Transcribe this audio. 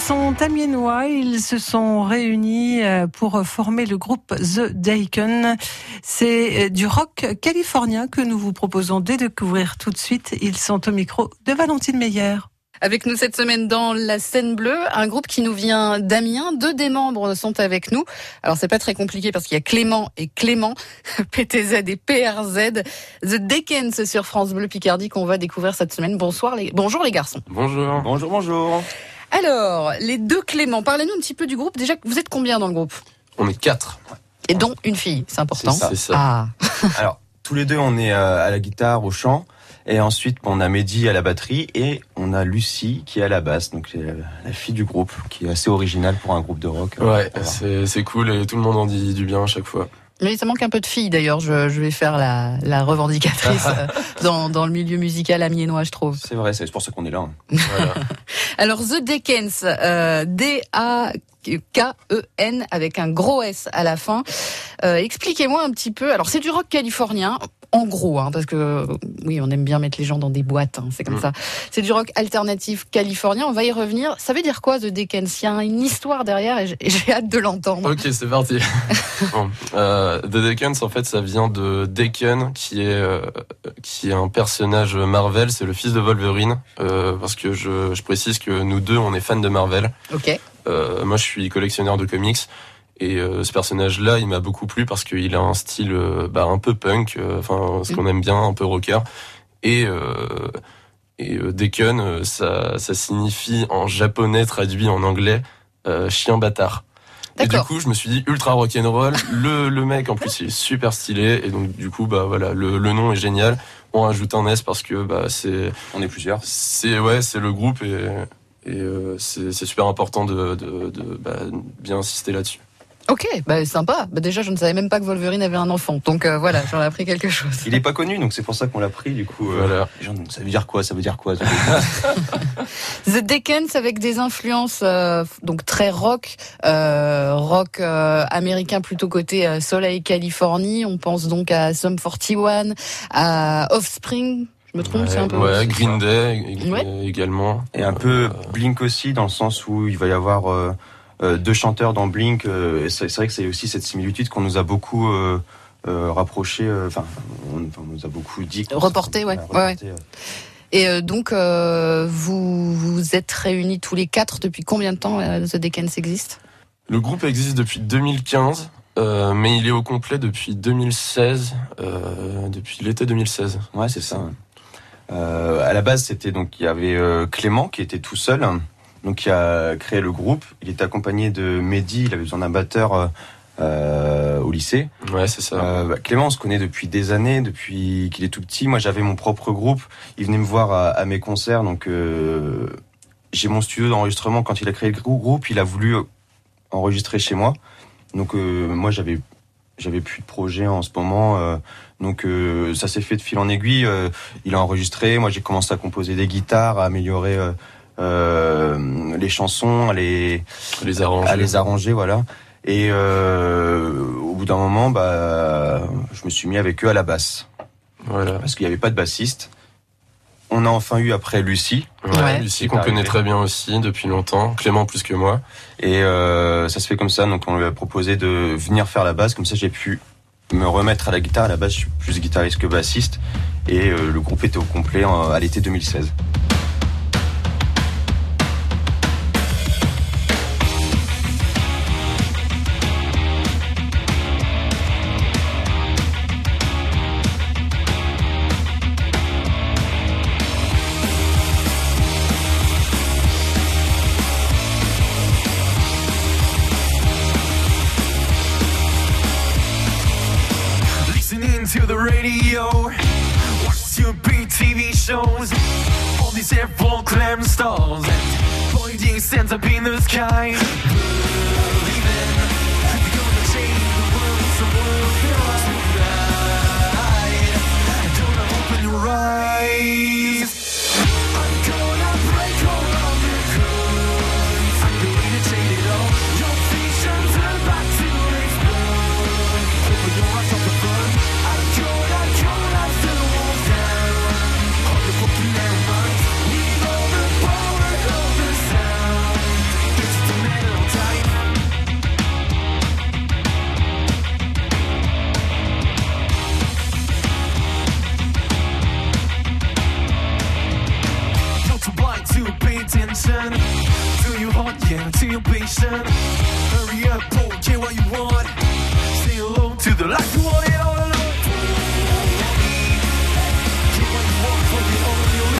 sont amiénois, ils se sont réunis pour former le groupe The Deacon. C'est du rock californien que nous vous proposons de découvrir tout de suite. Ils sont au micro de Valentine Meyer. Avec nous cette semaine dans la scène bleue, un groupe qui nous vient d'Amiens. 2 des membres sont avec nous. Alors c'est pas très compliqué parce qu'il y a Clément et Clément, PTZ et PRZ. The Deacons sur France Bleu Picardie qu'on va découvrir cette semaine. Bonjour les garçons. Bonjour. Bonjour. Alors, les 2 Clément, parlez-nous un petit peu du groupe. Déjà, vous êtes combien dans le groupe ? On est 4. Et dont une fille, c'est important. C'est ça. Ah. Alors, tous les 2, on est à la guitare, au chant. Et ensuite, on a Mehdi à la batterie et on a Lucie qui est à la basse. Donc, c'est la fille du groupe, qui est assez originale pour un groupe de rock. Ouais, c'est cool et tout le monde en dit du bien à chaque fois. Mais ça manque un peu de filles d'ailleurs, je vais faire la revendicatrice dans le milieu musical amiénois, je trouve. C'est vrai, c'est pour ça qu'on est là. Hein. Voilà. Alors The Deacons, D-A-K-E-N avec un gros S à la fin. Expliquez-moi un petit peu, alors c'est du rock californien, en gros, hein, parce que oui, on aime bien mettre les gens dans des boîtes, hein, c'est comme ça. C'est du rock alternatif californien, on va y revenir. Ça veut dire quoi The Deacons ? Il y a une histoire derrière et j'ai hâte de l'entendre. Ok, c'est parti. Bon, The Deacons, en fait, ça vient de Deacon, qui est un personnage Marvel, c'est le fils de Wolverine, parce que je précise que nous 2, on est fans de Marvel. Ok. Moi, je suis collectionneur de comics. Et ce personnage-là, il m'a beaucoup plu parce qu'il a un style un peu punk, ce qu'on aime bien, un peu rocker. Et Deacon, ça signifie en japonais traduit en anglais chien bâtard. D'accord. Et du coup, je me suis dit ultra rock'n'roll. Le mec, en plus, il est super stylé. Et donc, du coup, le nom est génial. On rajoute un S parce que On est plusieurs. C'est le groupe et c'est super important de bien insister là-dessus. Ok, sympa. Déjà, je ne savais même pas que Wolverine avait un enfant. Donc voilà, j'en ai appris quelque chose. Il est pas connu, donc c'est pour ça qu'on l'a pris, du coup. Voilà. Les gens, ça veut dire quoi The Deacons avec des influences donc très rock américain plutôt côté Soleil Californie. On pense donc à Sum 41, à Offspring. Je me trompe, c'est un peu. Ouais, Green Day également. Et un peu Blink aussi, dans le sens où il va y avoir 2 chanteurs dans Blink. C'est vrai que c'est aussi cette similitude qu'on nous a beaucoup rapproché. On nous a beaucoup dit. Reporté, ouais. Et donc, vous êtes réunis tous les 4 depuis combien de temps The Deacons existe ? Le groupe existe depuis 2015, mais il est au complet depuis 2016, depuis l'été 2016. Ouais, c'est ça. À la base, il y avait Clément qui était tout seul, donc qui a créé le groupe. Il était accompagné de Mehdi, il avait besoin d'un batteur au lycée. Ouais, c'est ça. Clément, on se connaît depuis des années, depuis qu'il est tout petit. Moi, j'avais mon propre groupe. Il venait me voir à mes concerts, donc j'ai mon studio d'enregistrement. Quand il a créé le groupe, il a voulu enregistrer chez moi. Donc moi, j'avais plus de projet en ce moment. Donc ça s'est fait de fil en aiguille. Il a enregistré. Moi, j'ai commencé à composer des guitares, à améliorer les chansons, à les arranger, voilà. Et au bout d'un moment, je me suis mis avec eux à la basse. Voilà. Parce qu'il n'y avait pas de bassiste. On a enfin eu après Lucie. Ouais. Lucie qu'on connaît très bien aussi depuis longtemps. Clément plus que moi. Et ça se fait comme ça. Donc on lui a proposé de venir faire la basse. Comme ça, j'ai pu me remettre à la guitare. À la base, je suis plus guitariste que bassiste. Et le groupe était au complet à l'été 2016. To the radio, watch stupid TV shows, all these airborne clam stars, pointing stands up in the sky. Believing we're gonna change the world, some world tonight. Don't open your eyes. I'm gonna break all of your codes. I'm going to change it all. Your visions are about to explode. Open your eyes off the front. Fucking never mind. Need all the power of the sound. thought, yeah, to your patient. Hurry up, boy, get what you want. Say hello to the life you want.